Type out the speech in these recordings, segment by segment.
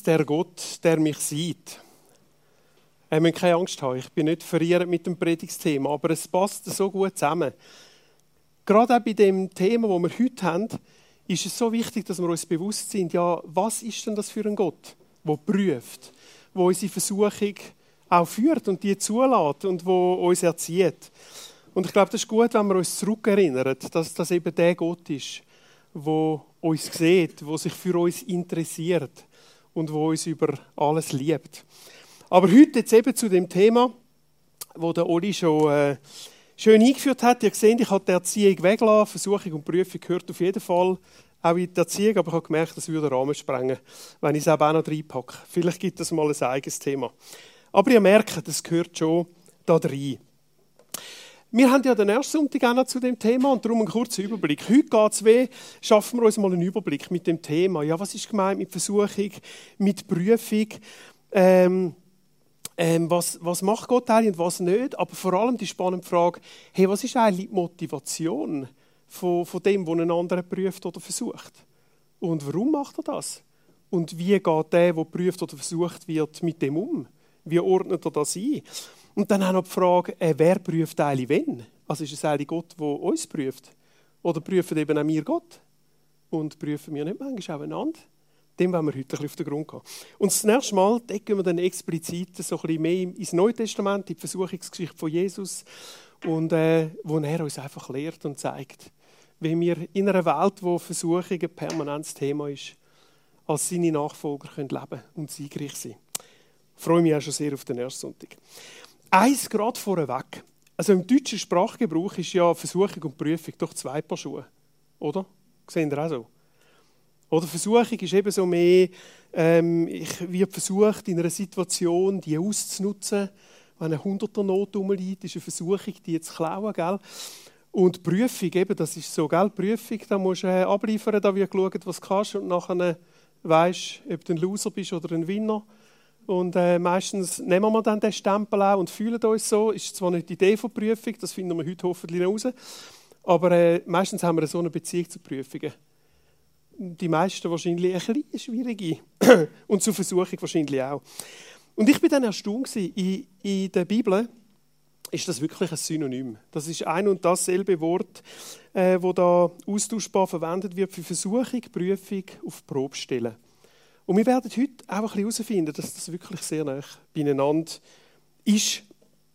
weiß der Gott, der mich sieht. Ihr müsst keine Angst haben, ich bin nicht verirrt mit dem Predigtsthema, aber es passt so gut zusammen. Gerade auch bei dem Thema, das wir heute haben, ist es so wichtig, dass wir uns bewusst sind, ja, was ist denn das für ein Gott, der prüft, der unsere Versuchung auch führt und die zulässt und der uns erzieht. Und ich glaube, das ist gut, wenn wir uns zurückerinnern, dass das eben der Gott ist, der uns sieht, der sich für uns interessiert und der uns über alles liebt. Aber heute jetzt eben zu dem Thema, wo der Oli schon schön eingeführt hat. Ihr seht, ich habe die Erziehung weggelassen. Versuchung und Prüfung gehört auf jeden Fall auch in die Erziehung, aber ich habe gemerkt, das würde den Rahmen sprengen, wenn ich es auch noch reinpacke. Vielleicht gibt es mal ein eigenes Thema. Aber ihr merkt, das gehört schon da rein. Wir haben ja den ersten Sonntag auch noch zu dem Thema und darum einen kurzen Überblick. Heute schaffen wir uns mal einen Überblick mit dem Thema. Ja, was ist gemeint mit Versuchung, mit Prüfung? Was macht Gott eigentlich und was nicht? Aber vor allem die spannende Frage, hey, was ist eigentlich die Motivation von dem, der einen anderen prüft oder versucht? Und warum macht er das? Und wie geht der prüft oder versucht wird, mit dem um? Wie ordnet er das ein? Und dann auch noch die Frage, wer prüft eigentlich wen? Also ist es eigentlich Gott, der uns prüft? Oder prüfen eben auch wir Gott? Und prüfen wir nicht manchmal auch einander? Dem wollen wir heute ein bisschen auf den Grund gehen. Und das nächste Mal decken wir dann explizit so ein bisschen mehr ins Neue Testament, in die Versuchungsgeschichte von Jesus, und wo er uns einfach lehrt und zeigt, wie wir in einer Welt, wo Versuchung ein permanentes Thema ist, als seine Nachfolger leben können und siegreich sein. Ich freue mich auch schon sehr auf den ersten Sonntag. Eins gerade vorweg. Also im deutschen Sprachgebrauch ist ja Versuchung und Prüfung doch zwei Paar Schuhe. Oder? Seht ihr auch so? Oder Versuchung ist eben so mehr, ich werde versucht, in einer Situation die auszunutzen. Wenn eine hunderter Not rumliegt, ist eine Versuchung, die zu klauen. Gell? Und Prüfung, eben, das ist so, gell? Prüfung, da musst du abliefern, da wird geschaut, was du kannst, und nachher weisst, ob du ein Loser bist oder ein Winner. Und meistens nehmen wir dann den Stempel auch und fühlen uns so. Ist zwar nicht die Idee von Prüfung, das finden wir heute hoffentlich raus, aber meistens haben wir so eine Beziehung zu Prüfungen. Die meisten wahrscheinlich ein bisschen schwierige und zur Versuchung wahrscheinlich auch. Und ich war dann erstaunt, in der Bibel ist das wirklich ein Synonym. Das ist ein und dasselbe Wort, das da austauschbar verwendet wird für Versuchung, Prüfung, auf Probe stellen. Und wir werden heute auch ein bisschen herausfinden, dass das wirklich sehr nah beieinander ist.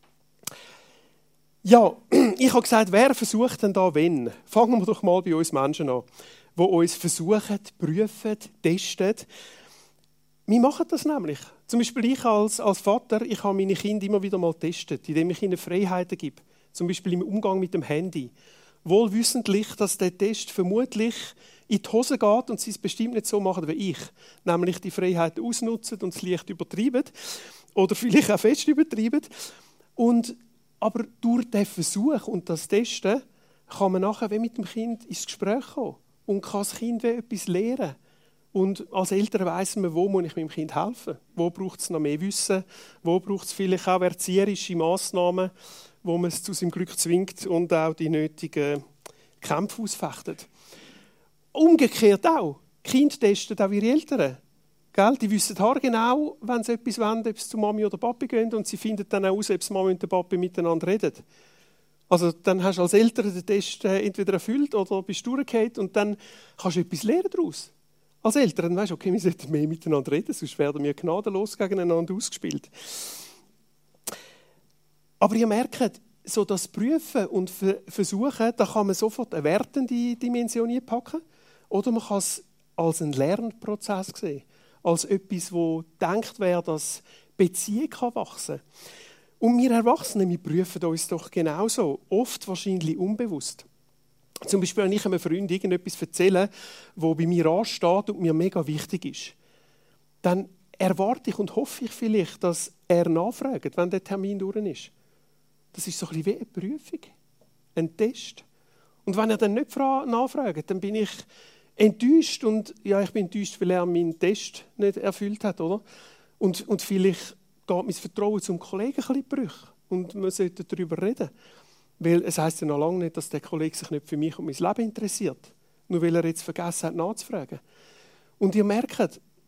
Ja, ich habe gesagt, wer versucht denn da wen? Fangen wir doch mal bei uns Menschen an, die uns versuchen, prüfen, testen. Wir machen das nämlich. Zum Beispiel ich als Vater, ich habe meine Kinder immer wieder mal getestet, indem ich ihnen Freiheiten gebe. Zum Beispiel im Umgang mit dem Handy. Wohl wissentlich, dass der Test vermutlich in die Hose geht und sie es bestimmt nicht so machen wie ich. Nämlich die Freiheit ausnutzen und es leicht übertreiben. Oder vielleicht auch fest übertreiben. Aber durch den Versuch und das Testen kann man nachher wie mit dem Kind ins Gespräch kommen. Und kann das Kind wie etwas lernen. Und als Eltern weiss man, wo muss ich meinem Kind helfen? Wo braucht es noch mehr Wissen? Wo braucht es vielleicht auch erzieherische Massnahmen, wo man es zu seinem Glück zwingt und auch die nötigen Kämpfe ausfechtet? Umgekehrt auch. Die Kinder testen auch ihre Eltern. Gell? Die wissen haargenau, wenn sie etwas wollen, ob sie zu Mami oder Papi gehen, und sie finden dann auch heraus, ob Mami und der Papi miteinander reden. Also dann hast du als Eltern den Test entweder erfüllt oder bist durchgefallen, und dann kannst du etwas lernen daraus. Als Eltern weisst du, okay, wir sollten mehr miteinander reden, sonst werden wir gnadenlos gegeneinander ausgespielt. Aber ihr merkt, so das Prüfen und Versuchen, da kann man sofort eine wertende Dimension packen, oder man kann es als einen Lernprozess sehen, als etwas, wo gedacht wäre, dass Beziehung wachsen kann. Und wir Erwachsenen, wir prüfen uns doch genauso, oft wahrscheinlich unbewusst. Zum Beispiel, wenn ich einem Freund irgendetwas erzähle, das bei mir ansteht und mir mega wichtig ist, dann erwarte ich und hoffe ich vielleicht, dass er nachfragt, wenn der Termin durch ist. Das ist so ein bisschen wie eine Prüfung, ein Test. Und wenn er dann nicht nachfragt, dann bin ich enttäuscht. Und ja, ich bin enttäuscht, weil er meinen Test nicht erfüllt hat, oder? Und vielleicht geht mein Vertrauen zum Kollegen ein bisschen brüch. Und wir sollten darüber reden. Weil es heisst ja noch lange nicht, dass der Kollege sich nicht für mich und mein Leben interessiert. Nur weil er jetzt vergessen hat, nachzufragen. Und ihr merkt,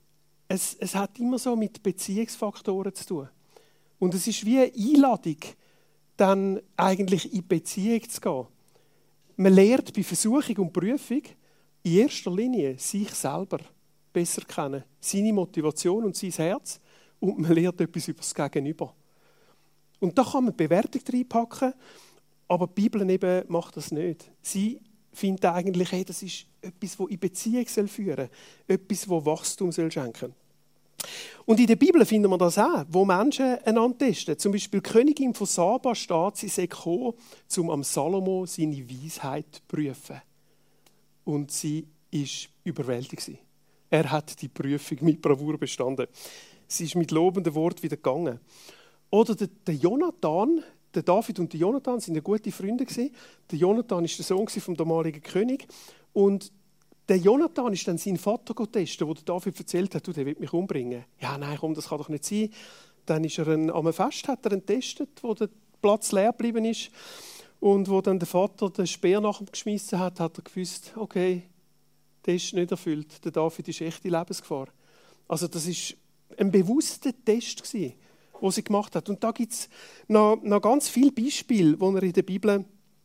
es hat immer so mit Beziehungsfaktoren zu tun. Und es ist wie eine Einladung, dann eigentlich in Beziehung zu gehen. Man lernt bei Versuchung und Prüfung in erster Linie sich selber besser kennen, seine Motivation und sein Herz, und man lernt etwas über das Gegenüber. Und da kann man Bewertung reinpacken, aber die Bibel eben macht das nicht. Sie findet eigentlich, hey, das ist etwas, das in Beziehung führen soll, etwas, das Wachstum schenken soll. Und in der Bibel finden wir das auch, wo Menschen einander testen. Zum Beispiel die Königin von Saba steht, sie sei gekommen, um am Salomo seine Weisheit zu prüfen. Und sie war überwältigt. Er hat die Prüfung mit Bravour bestanden. Sie ist mit lobenden Worten wieder gegangen. Oder der Jonathan, der David und der Jonathan sind ja gute Freunde gewesen. Der Jonathan ist der Sohn vom damaligen König. Und der Jonathan ist dann seinen Vater testen, wo der David erzählt hat, der will mich umbringen. Ja, nein, komm, das kann doch nicht sein. Dann ist er am Fest, hat er ihn getestet, wo der Platz leer geblieben ist. Und wo dann der Vater den Speer nach ihm geschmissen hat, hat er gewusst, okay, der ist nicht erfüllt. Der David ist echt in Lebensgefahr. Also das ist ein bewusster Test gewesen, den sie gemacht hat. Und da gibt es noch ganz viele Beispiele, die er in der Bibel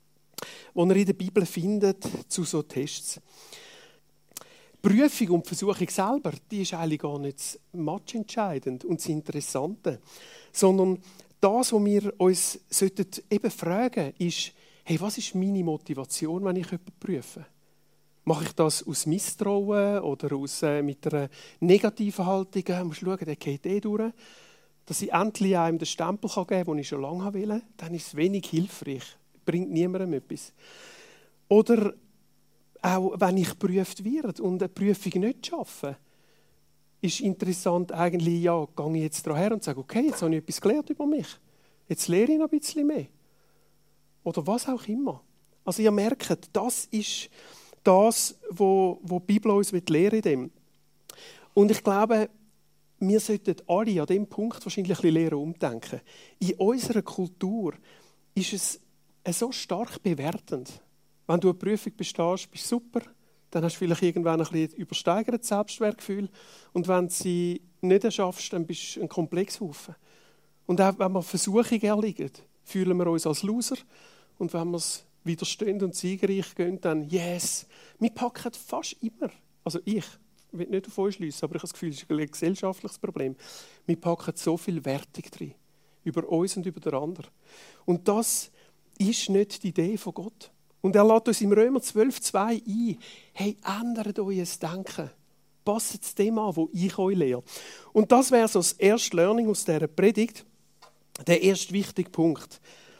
findet zu so Tests. Die Prüfung und die Versuchung selber, die ist eigentlich gar nicht matchentscheidend und das Interessante, sondern das, was wir uns eben fragen sollten, ist, hey, was ist meine Motivation, wenn ich jemanden prüfe? Mache ich das aus Misstrauen oder mit einer negativen Haltung? Ich muss schauen, der geht durch. Dass ich endlich einem den Stempel geben kann, den ich schon lange will, dann ist es wenig hilfreich. Bringt niemandem etwas. Oder auch wenn ich geprüft werde und eine Prüfung nicht schaffe, ist interessant eigentlich, ja, gehe ich jetzt daher und sage, okay, jetzt habe ich etwas gelernt über mich. Jetzt lehre ich noch ein bisschen mehr. Oder was auch immer. Also ihr merkt, das ist das, was die Bibel uns lehren will. Und ich glaube, wir sollten alle an diesem Punkt wahrscheinlich ein bisschen lernen, umdenken. In unserer Kultur ist es so stark bewertend. Wenn du eine Prüfung bestehst, bist du super. Dann hast du vielleicht irgendwann ein bisschen übersteigertes Selbstwertgefühl. Und wenn du sie nicht schaffst, dann bist du ein Komplexhaufen. Und auch wenn wir Versuchungen erliegen, fühlen wir uns als Loser. Und wenn wir es widerstehen und siegreich gehen, dann yes. Wir packen fast immer, also ich will nicht auf euch schliessen, aber ich habe das Gefühl, es ist ein gesellschaftliches Problem. Wir packen so viel Wertung drin. Über uns und über den anderen. Und das ist nicht die Idee von Gott. Und er lädt uns im Römer 12,2 ein. Hey, ändert euer Denken. Passt es dem an, wo ich euch lehre. Und das wäre so das erste Learning aus dieser Predigt. Der erste wichtige Punkt.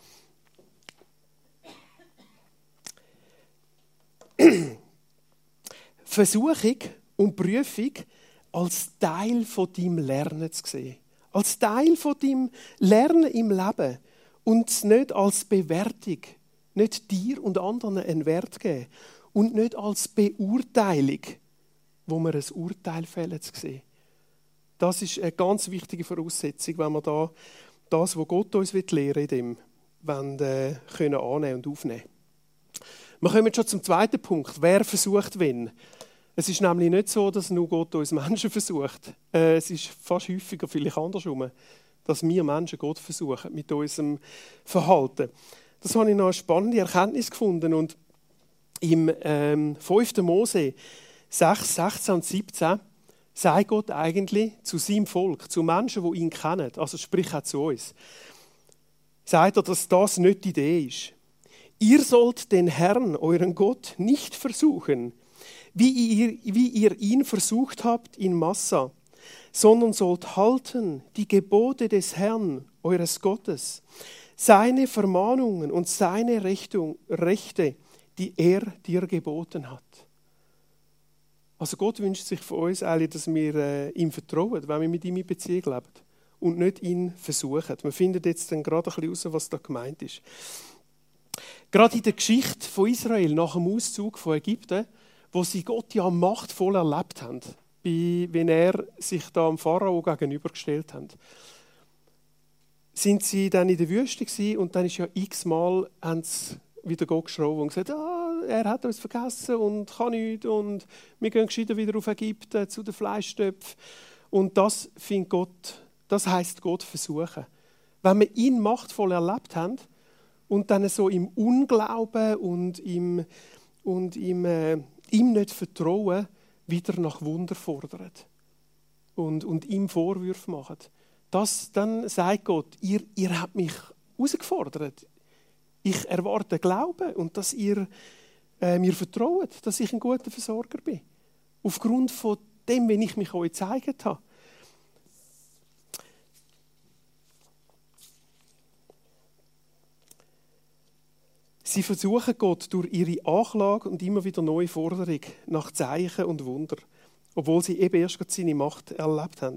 Versuchung und Prüfung als Teil von deinem Lernen zu sehen. Als Teil von deinem Lernen im Leben. Und nicht als Bewertung. Nicht dir und anderen einen Wert geben. Und nicht als Beurteilung, wo wir ein Urteil fällen zu sehen. Das ist eine ganz wichtige Voraussetzung, wenn wir da das, was Gott uns lehren will, in dem können annehmen und aufnehmen. Wir kommen schon zum zweiten Punkt. Wer versucht wen? Es ist nämlich nicht so, dass nur Gott uns Menschen versucht. Es ist fast häufiger, vielleicht andersrum, dass wir Menschen Gott versuchen mit unserem Verhalten. Das habe ich noch eine spannende Erkenntnis gefunden. Und im 5. Mose 6, 16 und 17 sagt Gott eigentlich zu seinem Volk, zu Menschen, die ihn kennen, also sprich auch zu uns, sagt er, dass das nicht die Idee ist. Ihr sollt den Herrn, euren Gott, nicht versuchen, wie ihr ihn versucht habt in Massa, sondern sollt halten die Gebote des Herrn, eures Gottes, seine Vermahnungen und seine Rechte, die er dir geboten hat. Also Gott wünscht sich von uns eigentlich, dass wir ihm vertrauen, wenn wir mit ihm in Beziehung leben und nicht ihn versuchen. Wir finden jetzt dann gerade ein bisschen heraus, was da gemeint ist. Gerade in der Geschichte von Israel nach dem Auszug von Ägypten, wo sie Gott ja machtvoll erlebt haben, wenn er sich da dem Pharao gegenübergestellt hat, sind sie dann in der Wüste gewesen, und dann ist ja x-mal wieder Gott geschrien und gesagt, er hat uns vergessen und kann nichts und wir gehen gescheiter wieder auf Ägypten zu den Fleischtöpfen. Und das findet Gott, das heisst Gott versuchen. Wenn wir ihn machtvoll erlebt haben und dann so im Unglauben und ihm nicht vertrauen, wieder nach Wunder fordern und ihm Vorwürfe machen. Dann sagt Gott, ihr habt mich herausgefordert. Ich erwarte Glauben und dass ihr mir vertraut, dass ich ein guter Versorger bin. Aufgrund von dem, wenn ich mich euch gezeigt habe. Sie versuchen Gott durch ihre Anklage und immer wieder neue Forderung nach Zeichen und Wunder, obwohl sie eben erst gerade seine Macht erlebt haben.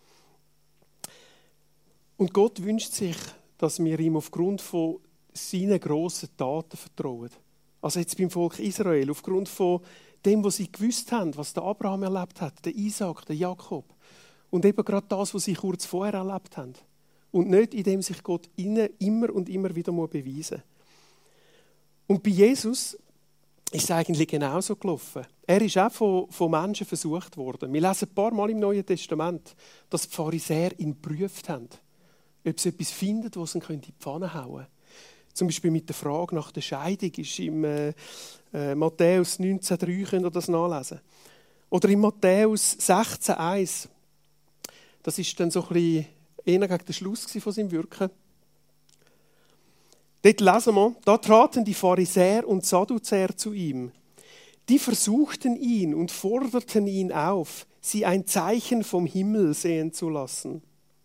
Und Gott wünscht sich, dass wir ihm aufgrund von seinen grossen Taten vertrauen. Also jetzt beim Volk Israel, aufgrund von dem, was sie gewusst haben, was der Abraham erlebt hat, der Isaac, der Jakob. Und eben gerade das, was sie kurz vorher erlebt haben. Und nicht, indem sich Gott ihnen immer und immer wieder beweisen muss. Und bei Jesus ist es eigentlich genauso gelaufen. Er ist auch von Menschen versucht worden. Wir lesen ein paar Mal im Neuen Testament, dass die Pharisäer ihn geprüft haben, ob sie etwas finden, was sie in die Pfanne hauen können. Zum Beispiel mit der Frage nach der Scheidung ist im Matthäus 19,3 könnt ihr das nachlesen. Oder in Matthäus 16,1. Das ist dann so ein bisschen eher gegen den Schluss von seinem Wirken. Dort lesen wir, da traten die Pharisäer und Sadduzäer zu ihm. Die versuchten ihn und forderten ihn auf, sie ein Zeichen vom Himmel sehen zu lassen.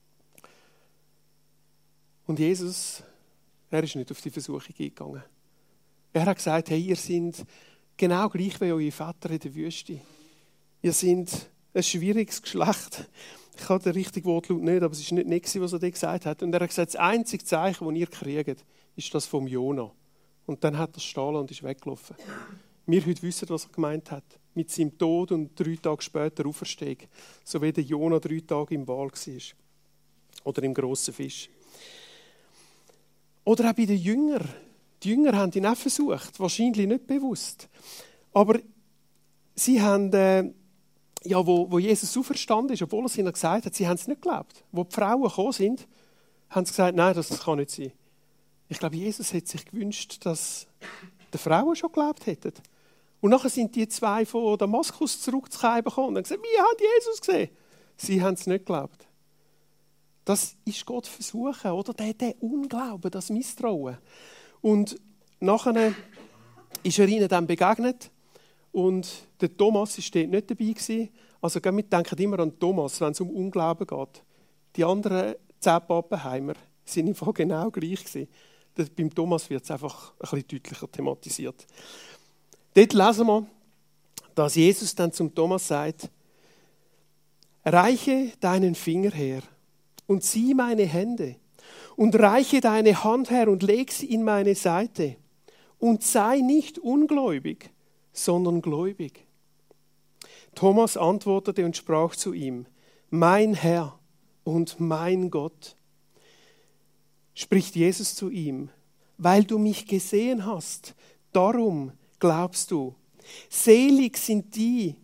Und Jesus, er ist nicht auf die Versuchung eingegangen. Er hat gesagt, hey, ihr seid genau gleich wie eure Väter in der Wüste. Ihr seid ein schwieriges Geschlecht. Ich habe den richtigen Wortlaut nicht, aber es war nicht, was er dir gesagt hat. Und er hat gesagt, das einzige Zeichen, das ihr kriegt, ist das vom Jona. Und dann hat er stehlen und ist weggelaufen. Wir heute wissen, was er gemeint hat. Mit seinem Tod und 3 Tage später Auferstehung. So wie der Jona 3 Tage im Wal war. Oder im grossen Fisch. Oder auch bei den Jüngern. Die Jünger haben ihn auch versucht. Wahrscheinlich nicht bewusst. Aber sie haben, wo Jesus auferstanden ist, obwohl er es ihnen gesagt hat, sie haben es nicht geglaubt. Wo die Frauen gekommen sind, haben sie gesagt, nein, das kann nicht sein. Ich glaube, Jesus hätte sich gewünscht, dass die Frauen schon geglaubt hätten. Und nachher sind die 2 von Damaskus zurückgekommen und haben gesagt, wir haben Jesus gesehen. Sie haben es nicht geglaubt. Das ist Gott versuchen, oder? Der Unglauben, das Misstrauen. Und nachher ist er ihnen dann begegnet und der Thomas war dort nicht dabei gewesen. Also wir denken immer an Thomas, wenn es um Unglauben geht. Die anderen 10 Pappenheimer sind im Fall genau gleich gewesen. Beim Thomas wird es einfach ein bisschen deutlicher thematisiert. Dort lesen wir, dass Jesus dann zum Thomas sagt, reiche deinen Finger her und sieh meine Hände und reiche deine Hand her und leg sie in meine Seite und sei nicht ungläubig, sondern gläubig. Thomas antwortete und sprach zu ihm, mein Herr und mein Gott. Spricht Jesus zu ihm, weil du mich gesehen hast, darum glaubst du. Selig sind die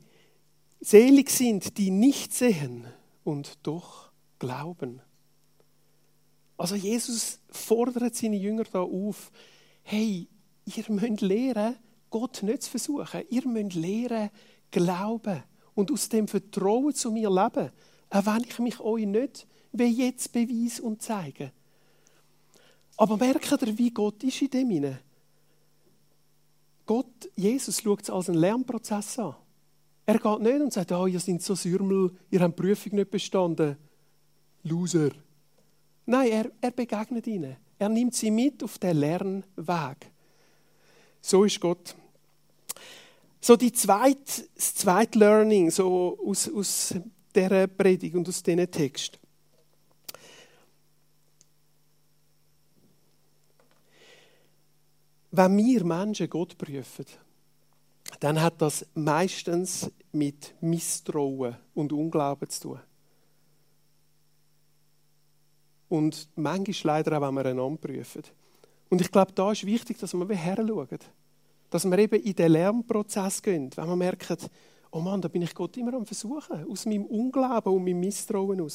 nicht sehen und doch glauben. Also Jesus fordert seine Jünger da auf, hey, ihr müsst lernen, Gott nicht zu versuchen. Ihr müsst lernen, glauben und aus dem Vertrauen zu mir leben, auch wenn ich mich euch nicht wie jetzt beweise und zeige. Aber merkt ihr, wie Gott ist in dem hinein? Jesus schaut es als einen Lernprozess an. Er geht nicht und sagt, ihr seid so Sürmel, ihr habt die Prüfung nicht bestanden. Loser. Nein, er begegnet ihnen. Er nimmt sie mit auf den Lernweg. So ist Gott. So das zweite Learning so aus dieser Predigt und aus diesen Text. Wenn wir Menschen Gott prüfen, dann hat das meistens mit Misstrauen und Unglauben zu tun. Und manchmal leider auch, wenn wir einander prüfen. Und ich glaube, da ist wichtig, dass wir her schauen. Dass wir eben in den Lernprozess gehen, wenn wir merken, oh Mann, da bin ich Gott immer am Versuchen, aus meinem Unglauben und meinem Misstrauen heraus.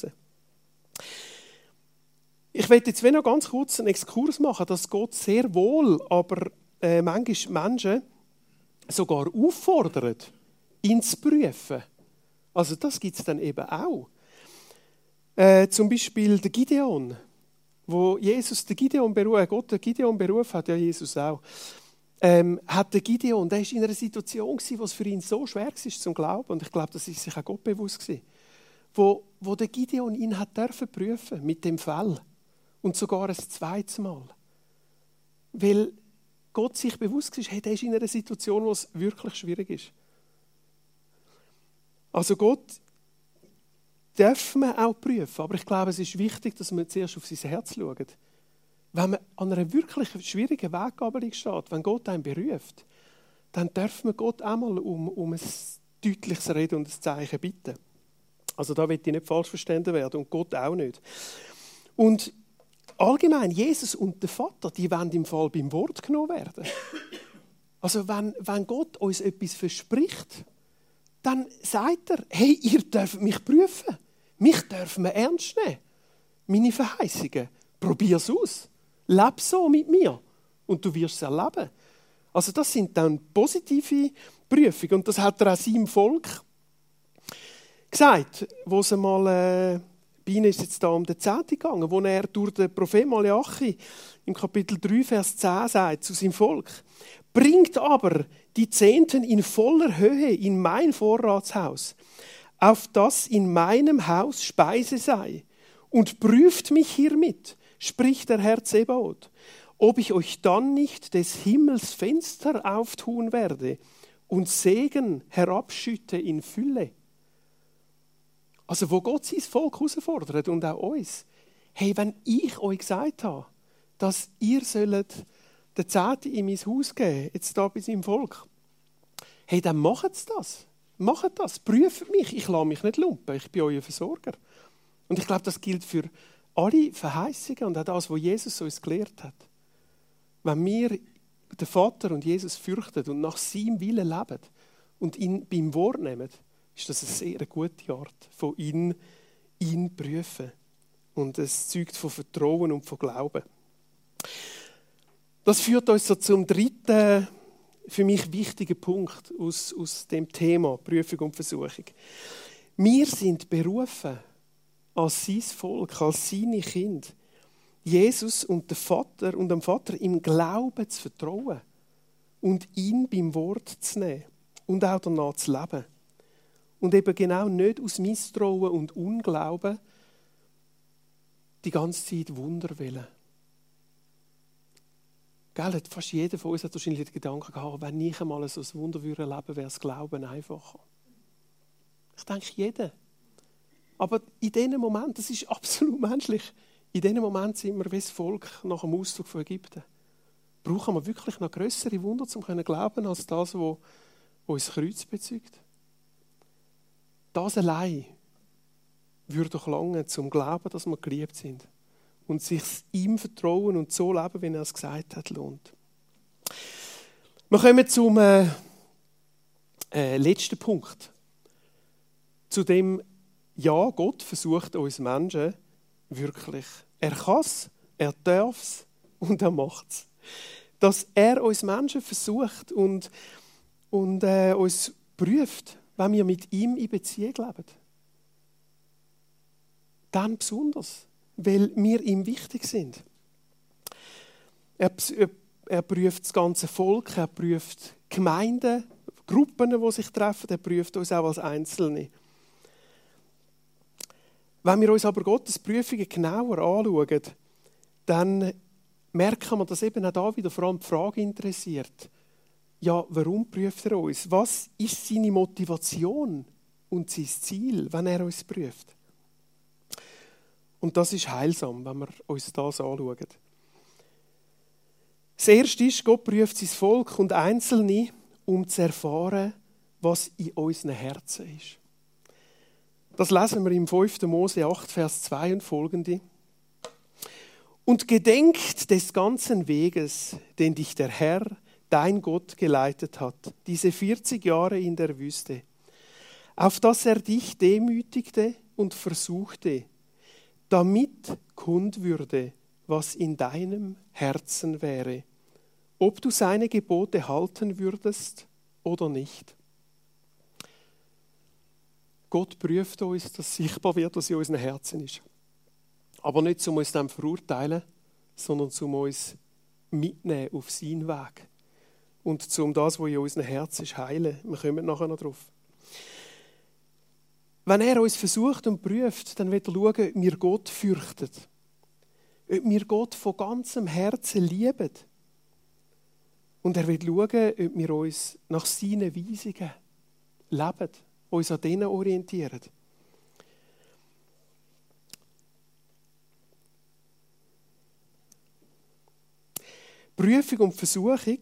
Ich möchte jetzt noch ganz kurz einen Exkurs machen, dass Gott sehr wohl, aber manchmal Menschen sogar auffordert, ihn zu prüfen. Also das gibt es dann eben auch. Zum Beispiel der Gideon, wo Jesus den Gideon berufen, Gott den Gideon berufen hat, ja Jesus auch, hat der Gideon, der war in einer Situation, wo es für ihn so schwer war zum Glauben, und ich glaube, das ist sich auch Gott bewusst gewesen, wo der Gideon ihn hat dürfen prüfen mit dem Fell und sogar ein zweites Mal. Weil Gott sich bewusst war, hey, der ist in einer Situation, wo es wirklich schwierig ist. Also Gott dürfen wir auch prüfen, aber ich glaube, es ist wichtig, dass man zuerst auf sein Herz schaut. Wenn man an einer wirklich schwierigen Weggabelung steht, wenn Gott einen beruft, dann dürfen wir Gott einmal um ein deutliches Reden und ein Zeichen bitten. Also da will ich nicht falsch verstanden werden und Gott auch nicht. Und allgemein, Jesus und der Vater, die wollen im Fall beim Wort genommen werden. Also wenn Gott uns etwas verspricht, dann sagt er, hey, ihr dürft mich prüfen. Mich dürfen wir ernst nehmen. Meine Verheißungen. Probier es aus. Leb so mit mir. Und du wirst es erleben. Also das sind dann positive Prüfungen. Und das hat er auch seinem Volk gesagt, wo es einmal, bei ihnen ist jetzt da um den 10. gegangen, wo er durch den Prophet Malachi im Kapitel 3, Vers 10 sagt zu seinem Volk: Bringt aber die Zehnten in voller Höhe in mein Vorratshaus, auf das in meinem Haus Speise sei, und prüft mich hiermit, spricht der Herr Zebaoth, ob ich euch dann nicht des Himmels Fenster auftun werde und Segen herabschütte in Fülle. Also wo Gott sein Volk herausfordert und auch uns. Hey, wenn ich euch gesagt habe, dass ihr sollt den Zehnten in mein Haus geben, jetzt da bei seinem Volk, hey, dann macht das. Macht das. Prüft mich. Ich lasse mich nicht lumpen. Ich bin euer Versorger. Und ich glaube, das gilt für alle Verheißungen und auch das, was Jesus uns gelehrt hat. Wenn wir den Vater und Jesus fürchten und nach seinem Willen leben und ihn beim Wort nehmen, ist das eine sehr gute Art von ihn prüfen. Und es zeugt von Vertrauen und von Glauben. Das führt uns so zum dritten, für mich wichtigen Punkt aus dem Thema Prüfung und Versuchung. Wir sind berufen, als sein Volk, als seine Kinder, Jesus und dem Vater im Glauben zu vertrauen und ihn beim Wort zu nehmen und auch danach zu leben. Und eben genau nicht aus Misstrauen und Unglauben die ganze Zeit Wunder wollen. Gell, fast jeder von uns hat wahrscheinlich den Gedanken gehabt, wenn ich einmal so ein Wunder erleben würde, wäre das Glauben einfacher. Ich denke, jeder. Aber in diesen Momenten, das ist absolut menschlich, in diesen Momenten sind wir wie das Volk nach dem Auszug von Ägypten. Brauchen wir wirklich noch grössere Wunder, um zu glauben, als das, was uns das Kreuz bezeugt? Das allein würde doch lange zum Glauben, dass wir geliebt sind. Und sich ihm vertrauen und so leben, wie er es gesagt hat, lohnt. Wir kommen zum letzten Punkt. Zu dem, ja, Gott versucht uns Menschen wirklich. Er kann es, er darf es und er macht es. Dass er uns Menschen versucht und uns prüft, wenn wir mit ihm in Beziehung leben. Dann besonders, weil wir ihm wichtig sind. Er prüft das ganze Volk, er prüft Gemeinden, Gruppen, die sich treffen, er prüft uns auch als Einzelne. Wenn wir uns aber Gottes Prüfungen genauer anschauen, dann merken wir, dass eben auch da wieder vor allem die Frage interessiert. Ja, warum prüft er uns? Was ist seine Motivation und sein Ziel, wenn er uns prüft? Und das ist heilsam, wenn wir uns das anschauen. Das Erste ist, Gott prüft sein Volk und Einzelne, um zu erfahren, was in unseren Herzen ist. Das lesen wir im 5. Mose 8, Vers 2 und folgende. Und gedenkt des ganzen Weges, den dich der Herr, dein Gott, geleitet hat, diese 40 Jahre in der Wüste, auf dass er dich demütigte und versuchte, damit kund würde, was in deinem Herzen wäre, ob du seine Gebote halten würdest oder nicht. Gott prüft uns, dass sichtbar wird, was in unseren Herzen ist. Aber nicht, um uns dann verurteilen, sondern um uns mitnehmen auf seinen Weg. Und um das, was in unserem Herzen ist, heilen. Wir kommen nachher noch drauf. Wenn er uns versucht und prüft, dann wird er schauen, ob wir Gott fürchten. Ob wir Gott von ganzem Herzen lieben. Und er wird schauen, ob wir uns nach seinen Weisungen leben, uns an denen orientieren. Prüfung und Versuchung,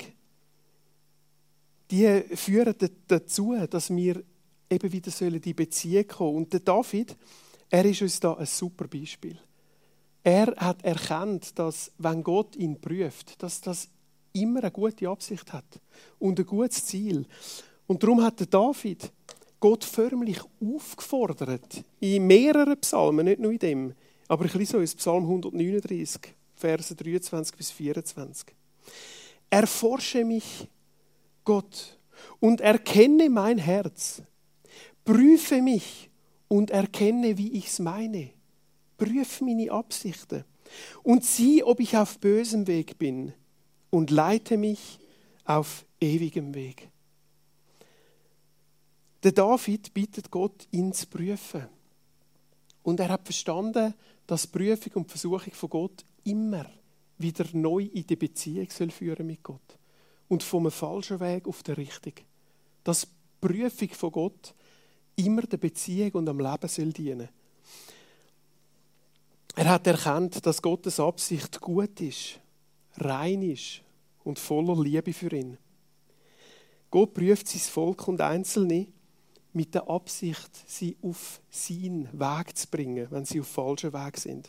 die führen dazu, dass wir eben wieder in die Beziehung kommen sollen. Und der David, er ist uns da ein super Beispiel. Er hat erkannt, dass, wenn Gott ihn prüft, dass das immer eine gute Absicht hat und ein gutes Ziel. Und darum hat der David Gott förmlich aufgefordert, in mehreren Psalmen, nicht nur in dem, aber ein bisschen so in Psalm 139, Verse 23 bis 24. Erforsche mich, Gott, und erkenne mein Herz. Prüfe mich und erkenne, wie ich's meine. Prüf meine Absichten und sieh, ob ich auf bösem Weg bin und leite mich auf ewigem Weg. Der David bittet Gott, ihn zu prüfen. Und er hat verstanden, dass Prüfung und Versuchung von Gott immer wieder neu in die Beziehung führen mit Gott. Und vom falschen Weg auf den richtigen. Dass die Prüfung von Gott immer der Beziehung und am Leben soll dienen. Er hat erkannt, dass Gottes Absicht gut ist, rein ist und voller Liebe für ihn. Gott prüft sein Volk und Einzelne mit der Absicht, sie auf seinen Weg zu bringen, wenn sie auf falschem Weg sind.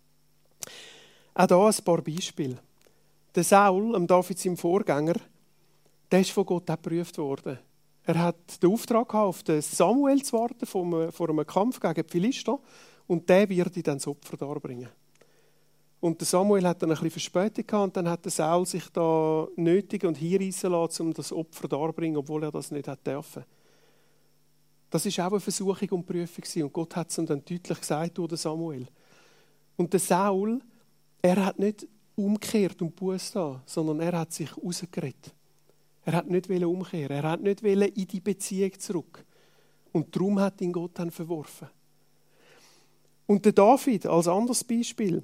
Auch hier ein paar Beispiele. Der Saul, David sein Vorgänger, der ist von Gott auch geprüft worden. Er hat den Auftrag gehabt, auf den Samuel zu warten vor einem Kampf gegen die Philister und der wird ihn dann das Opfer darbringen. Und der Samuel hat dann ein bisschen Verspätung gehabt und dann hat der Saul sich da nötig und hinreissen lassen, um das Opfer darbringen, obwohl er das nicht hat dürfen. Das war auch eine Versuchung und Prüfung und Gott hat es ihm dann deutlich gesagt durch den Samuel. Und der Saul, er hat nicht umgekehrt und Buße da, sondern er hat sich rausgeredet. Er hat nicht umkehren, er hat nicht in die Beziehung zurück. Und darum hat ihn Gott dann verworfen. Und der David, als anderes Beispiel.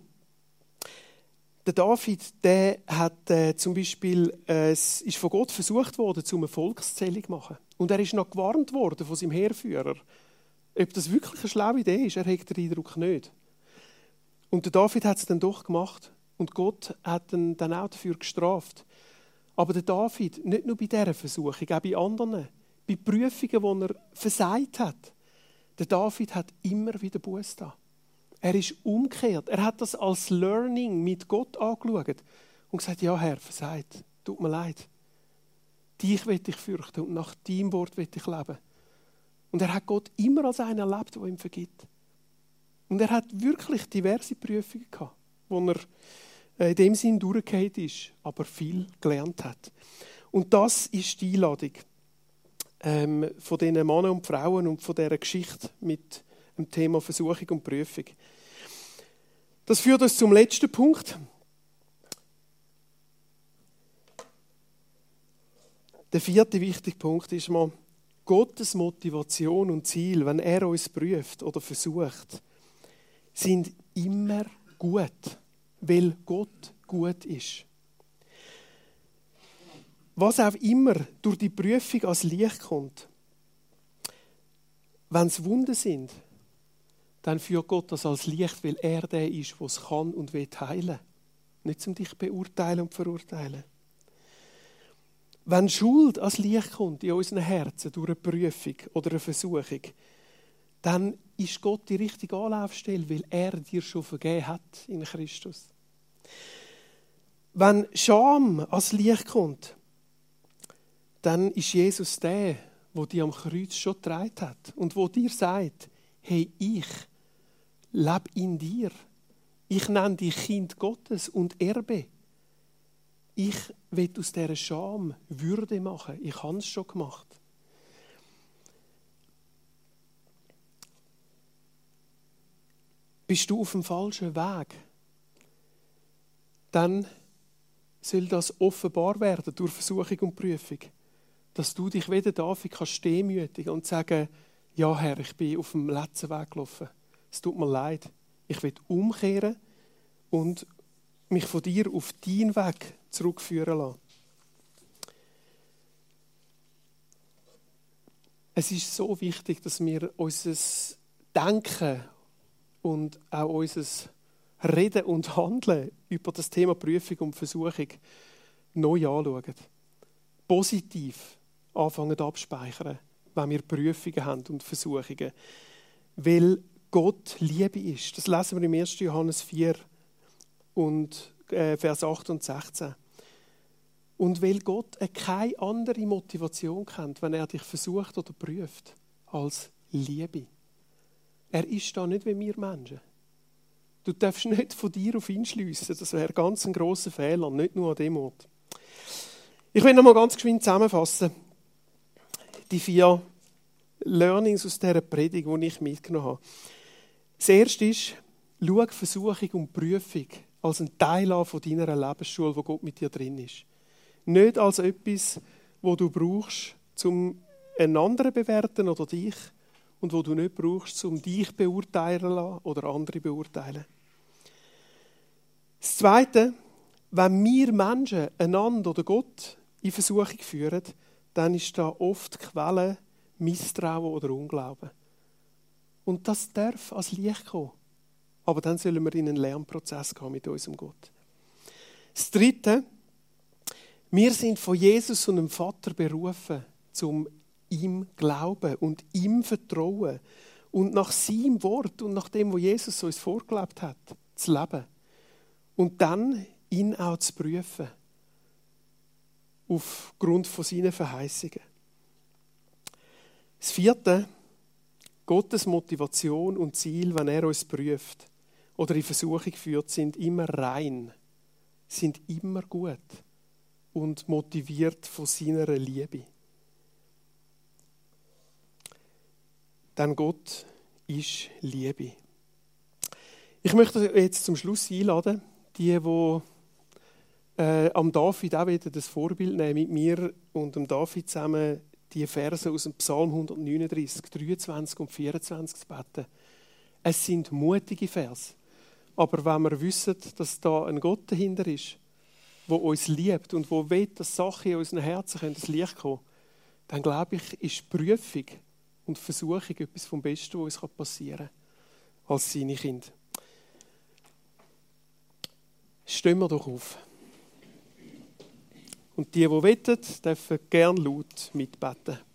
Der David, der hat zum Beispiel, ist von Gott versucht worden, eine Volkszählung zu machen. Und er ist noch gewarnt worden von seinem Heerführer. Ob das wirklich eine schlaue Idee ist, er hat den Eindruck nicht. Und der David hat es dann doch gemacht. Und Gott hat ihn dann auch dafür gestraft. Aber der David, nicht nur bei dieser Versuchung, auch bei anderen, bei Prüfungen, die er versagt hat, der David hat immer wieder Buße da. Er ist umgekehrt. Er hat das als Learning mit Gott angeschaut und gesagt, ja Herr, versagt, tut mir leid. Dich will ich fürchten und nach deinem Wort will ich leben. Und er hat Gott immer als einen erlebt, der ihm vergibt. Und er hat wirklich diverse Prüfungen gehabt, wo er in dem Sinn durchgefallen ist, aber viel gelernt hat. Und das ist die Einladung von diesen Männern und Frauen und von dieser Geschichte mit dem Thema Versuchung und Prüfung. Das führt uns zum letzten Punkt. Der vierte wichtige Punkt ist mal, Gottes Motivation und Ziel, wenn er uns prüft oder versucht, sind immer gut, weil Gott gut ist. Was auch immer durch die Prüfung als Licht kommt, wenn es Wunden sind, dann führt Gott das als Licht, weil er der ist, der es kann und will heilen. Nicht um dich beurteilen und verurteilen. Wenn Schuld als Licht kommt in unseren Herzen durch eine Prüfung oder eine Versuchung, dann ist Gott die richtige Anlaufstelle, weil er dir schon vergeben hat in Christus. Wenn Scham als Licht kommt, dann ist Jesus der wo die am Kreuz schon getragen hat und wo dir sagt, hey, ich lebe in dir. Ich nenne dich Kind Gottes und Erbe. Ich will aus dieser Scham Würde machen. Ich habe es schon gemacht. Bist du auf dem falschen Weg? Dann soll das offenbar werden durch Versuchung und Prüfung. Dass du dich wieder David kannst demütigen und sagen, ja Herr, ich bin auf dem letzten Weg gelaufen. Es tut mir leid. Ich will umkehren und mich von dir auf deinen Weg zurückführen lassen. Es ist so wichtig, dass wir unser Denken und auch unser Reden und Handeln über das Thema Prüfung und Versuchung neu anschauen. Positiv anfangen abspeichern, wenn wir Prüfungen haben und Versuchungen. Weil Gott Liebe ist. Das lesen wir im 1. Johannes 4 und Vers 8 und 16. Und weil Gott keine andere Motivation kennt, wenn er dich versucht oder prüft, als Liebe. Er ist da nicht wie wir Menschen. Du darfst nicht von dir auf ihn schliessen. Das wäre ganz ein grosser Fehler, nicht nur an dem Ort. Ich will noch mal ganz geschwind zusammenfassen. Die 4 Learnings aus dieser Predigt, die ich mitgenommen habe. Das erste ist, schau Versuchung und Prüfung als ein Teil an von deiner Lebensschule, wo Gott mit dir drin ist. Nicht als etwas, wo du brauchst, um einen anderen zu bewerten oder dich, und wo du nicht brauchst, um dich beurteilen zu lassen oder andere beurteilen. Das Zweite, wenn wir Menschen einander oder Gott in Versuchung führen, dann ist da oft die Quelle Misstrauen oder Unglauben. Und das darf als Licht kommen. Aber dann sollen wir in einen Lernprozess gehen mit unserem Gott. Das Dritte, wir sind von Jesus und dem Vater berufen, zum ihm glauben und ihm vertrauen und nach seinem Wort und nach dem, was Jesus uns vorgelebt hat, zu leben. Und dann ihn auch zu prüfen. Aufgrund von seinen Verheißungen. Das vierte, Gottes Motivation und Ziel, wenn er uns prüft oder in Versuchung führt, sind immer rein, sind immer gut und motiviert von seiner Liebe. Denn Gott ist Liebe. Ich möchte jetzt zum Schluss einladen, die am David auch wieder das Vorbild nehmen, mit mir und dem David zusammen die Verse aus dem Psalm 139, 23 und 24 zu beten. Es sind mutige Verse. Aber wenn wir wissen, dass da ein Gott dahinter ist, der uns liebt und der will, dass Sachen in unseren Herzen ins Licht kommen, dann glaube ich, ist Prüfung und Versuchung etwas vom Besten, was uns passieren kann, als seine Kinder. Stehen wir doch auf. Und die wollen, dürfen gerne laut mitbeten.